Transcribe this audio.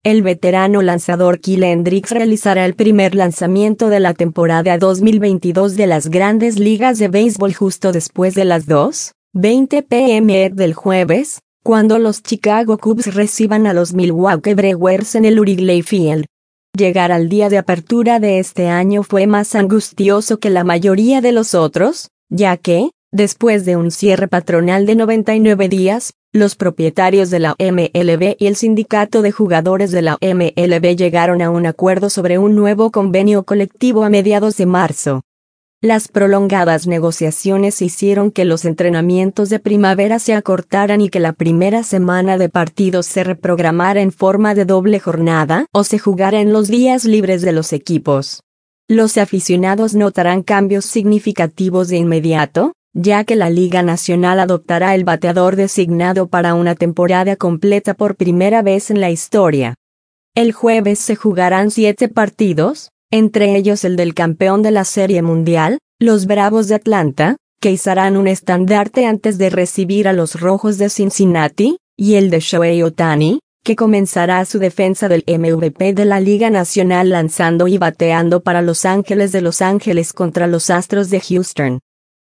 el veterano lanzador Kyle Hendricks realizará el primer lanzamiento de la temporada 2022 de las Grandes Ligas de Béisbol justo después de las 2:20 p.m. del jueves, cuando los Chicago Cubs reciban a los Milwaukee Brewers en el Wrigley Field. Llegar al día de apertura de este año fue más angustioso que la mayoría de los otros, ya que, después de un cierre patronal de 99 días, los propietarios de la MLB y el sindicato de jugadores de la MLB llegaron a un acuerdo sobre un nuevo convenio colectivo a mediados de marzo. Las prolongadas negociaciones hicieron que los entrenamientos de primavera se acortaran y que la primera semana de partidos se reprogramara en forma de doble jornada o se jugara en los días libres de los equipos. Los aficionados notarán cambios significativos de inmediato, ya que la Liga Nacional adoptará el bateador designado para una temporada completa por primera vez en la historia. El jueves se jugarán 7 partidos, entre ellos el del campeón de la Serie Mundial, los Bravos de Atlanta, que izarán un estandarte antes de recibir a los Rojos de Cincinnati, y el de Shohei Ohtani, que comenzará su defensa del MVP de la Liga Nacional lanzando y bateando para Los Ángeles de Los Ángeles contra los Astros de Houston.